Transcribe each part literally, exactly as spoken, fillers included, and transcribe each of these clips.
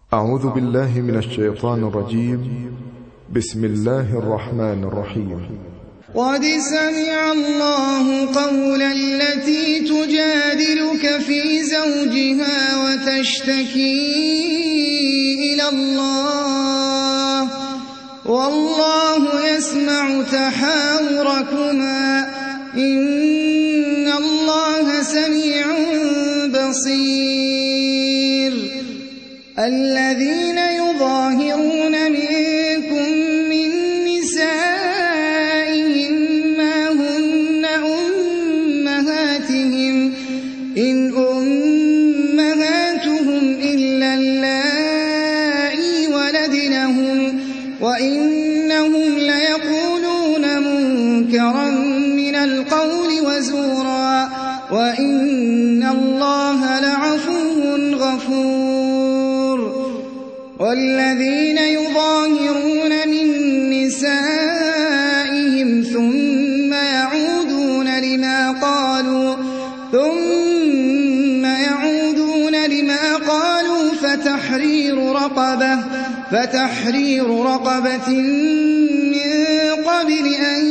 أعوذ بالله من الشيطان الرجيم. بسم الله الرحمن الرحيم. قد سمع الله قول التي تجادلك في زوجها وتشتكي إلى الله والله يسمع تحاوركما إن الله سميع بصير. الذين يظاهرون منكم من نسائهم ما هن أمهاتهم إن أمهاتهم إلا اللائي ولدنهم وإنهم ليقولون منكرا من القول وزورا وإن الله لعفو غفور. والذين يظاهرون من نسائهم ثم يعودون لما قالوا ثم يعودون لما قالوا فتحرير رقبة فتحرير رقبة من قبل أن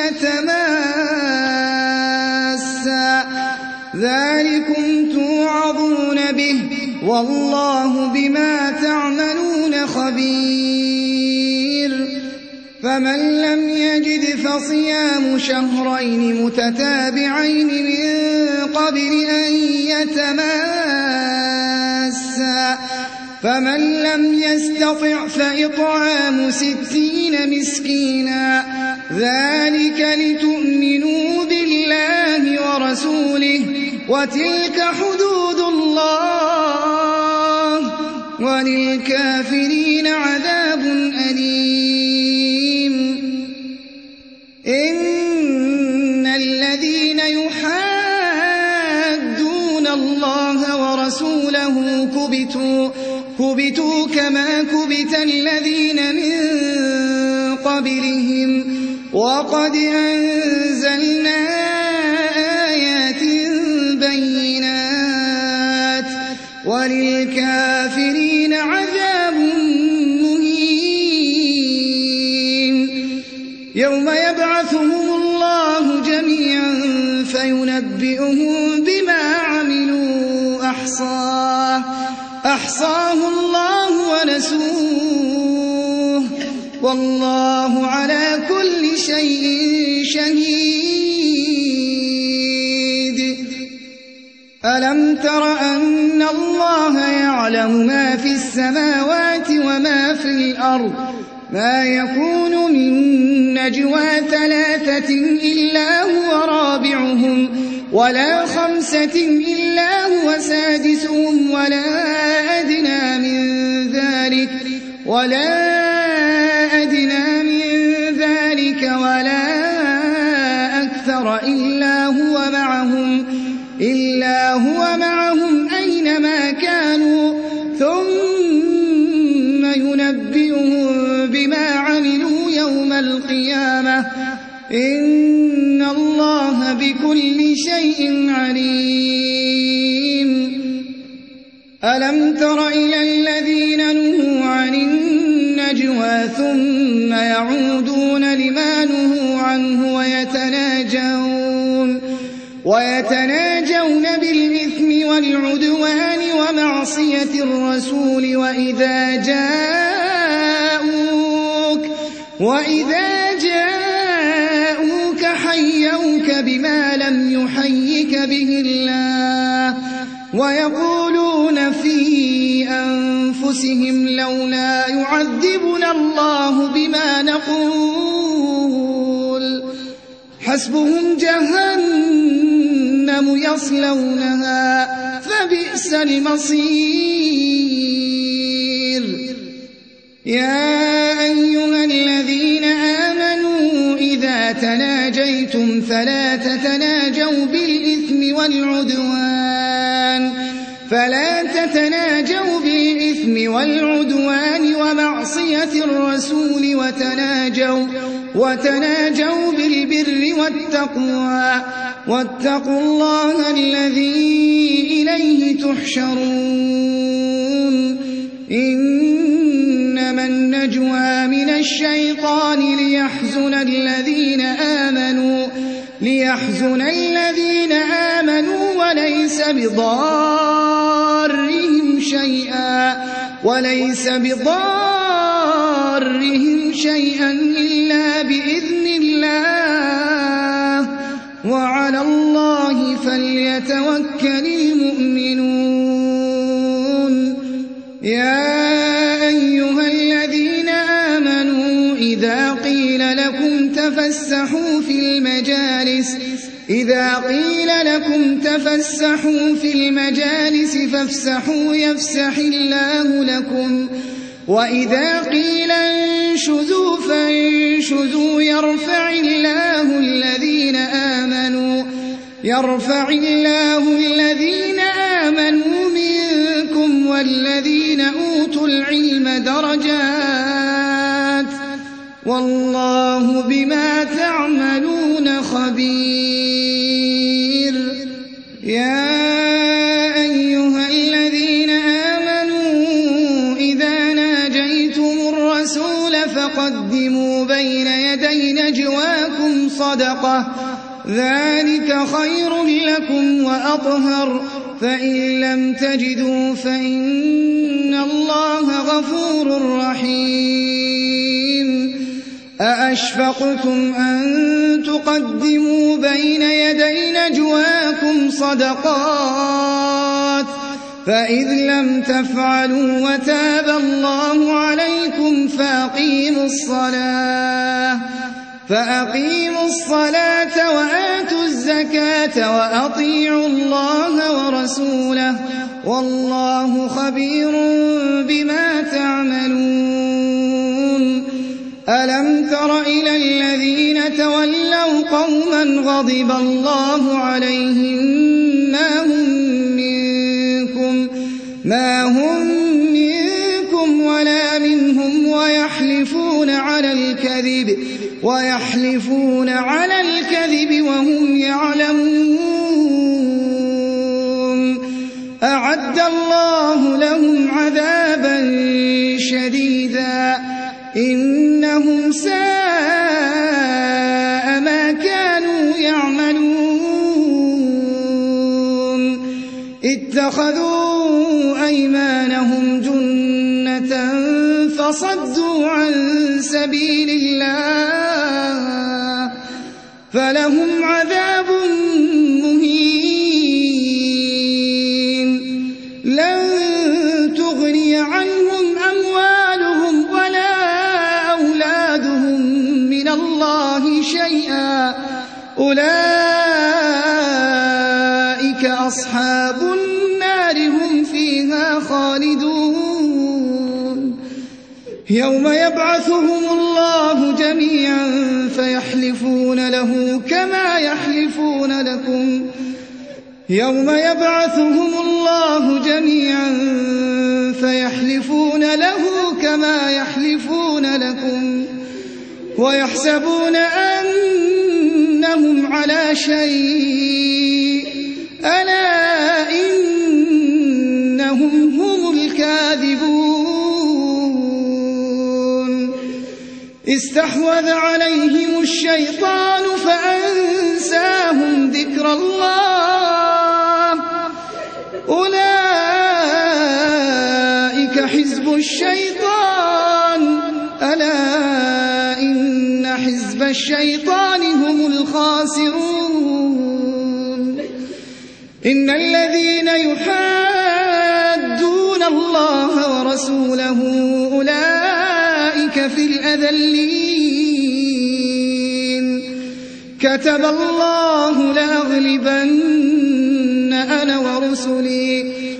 يتماسا ذلكم توعظون به والله بما تعملون خبير. فمن لم يجد فصيام شهرين متتابعين من قبل أن يتماسا فمن لم يستطع فإطعام ستين مسكينا ذلك لتؤمنوا بالله ورسوله وتلك حدود الله وللكافرين عذاب أليم. إن الذين يحادون الله ورسوله كبتوا كبتوا كما كبت الذين من قبلهم وقد أنزلنا آيات بينات وللكافرين عذاب مهين. يوم يبعثهم الله جميعا فينبئهم بما عملوا أحصاه أحصاه الله ونسوه والله على كل شيء شهيد. ألم تر أن الله يعلم ما في السماوات وما في الأرض ما يكون من نجوى ثلاثة إلا هو رابعهم ولا خمسة إلا هو سادسهم ولا أدنى من ذلك ولا أدنى من ذلك ولا أكثر إلا هو معهم إلا هو معهم أينما كانوا ثم ينبئهم بما عملوا يوم القيامة إن الله بكل شيء عليم. ألم تر إلى الذين نهوا عن النجوى ثم يعودون لما نهوا عنه ويتناجون ويتناجون بالإثم والعدوان ومعصية الرسول وإذا جاءوك وإذا جاءوك حيوك بما لم يحيك به الله ويقولون في أنفسهم لولا يعذبنا الله بما نقول حسبهم جهنم يصلونها فبئس المصير. يا أيها الذين آمنوا إذا تناجيتم فلا تتناجوا بالإثم والعدوان فلا تتناجوا بالإثم والعدوان ومعصية الرسول وتناجوا وتناجوا بالبر والتقوى واتقوا الله الذي إليه تحشرون. إن النجوى من الشيطان ليحزن الذين آمنوا ليحزن الذين آمنوا وليس بضارهم شيئا وليس بضارهم شيئا إلا بإذن الله وعلى الله فليتوكل المؤمنون. يا أيها الذين آمنوا إذا قيل لكم تفسحوا في المجالس إذا قيل لكم تفسحوا في المجالس فافسحوا يفسح الله لكم وإذا قيل انشزوا فانشزوا يرفع الله الذين آمنوا يرفع الله الذين آمنوا منكم والذين أوتوا العلم درجات والله بما تعملون خبير. يا أيها الذين آمنوا إذا ناجيتم الرسول فقدموا بين يدي نجواكم صدقة ذلك خير لكم وأطهر فإن لم تجدوا فإن الله غفور رحيم. أأشفقتم أن تقدموا بين يدي نجواكم صدقات فإذ لم تفعلوا وتاب الله عليكم فأقيموا الصلاة فأقيموا الصلاة وآتوا الزكاة وأطيعوا الله ورسوله والله خبير بما تعملون. ألم تر إلى الذين تولوا قوما غضب الله عليهم ما هم منكم ما هم منكم ولا منهم ويحلفون على الكذب ويحلفون على الكذب وهم يعلمون. أعد الله لهم عذابا شديدا إنهم ساء ما كانوا يعملون. اتخذوا أيمانهم جنة فصدوا عن سبيل الله فلهم عذاب مهين. لن تغني عنهم أموالهم ولا أولادهم من الله شيئا أولئك أصحاب النار هم فيها خالدون. يوم يبعثهم الله جميعا فيحلفون له كما يحلفون لكم يوم يبعثهم الله جميعا فيحلفون له كما يحلفون لكم ويحسبون أنهم على شيء ألا إنهم هم الكاذبون. استحوذ عليهم الشيطان فأنساهم ذكر الله أولئك حزب الشيطان ألا إن حزب الشيطان هم الخاسرون. إن الذين يحادون الله ورسوله أولئك في الأذلين. كتب الله لأغلبن أنا ورسلي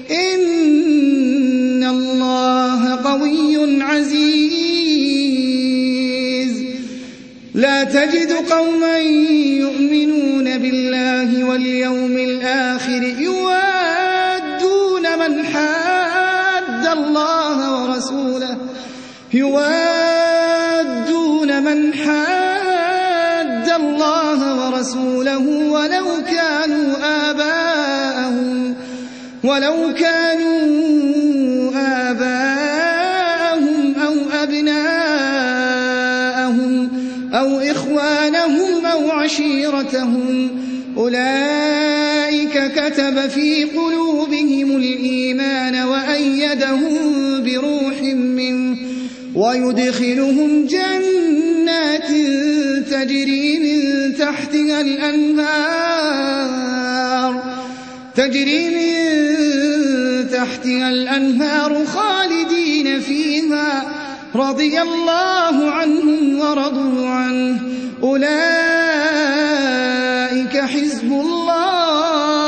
إن الله قوي عزيز. لا تجد قوما يؤمنون بالله واليوم الآخر يوادون من حاد الله ورسوله يوادون من حاد الله ورسوله ولو كانوا آباءهم ولو كانوا آباءهم أو أبناءهم أو إخوانهم أو عشيرتهم أولئك كتب في قلوبهم الإيمان وأيدهم بروح منه ويدخلهم جنات تجري من تحتها الأنهار تجري من تحتها الأنهار خالدين فيها رضي الله عنهم ورضوا عنه أولئك حزب الله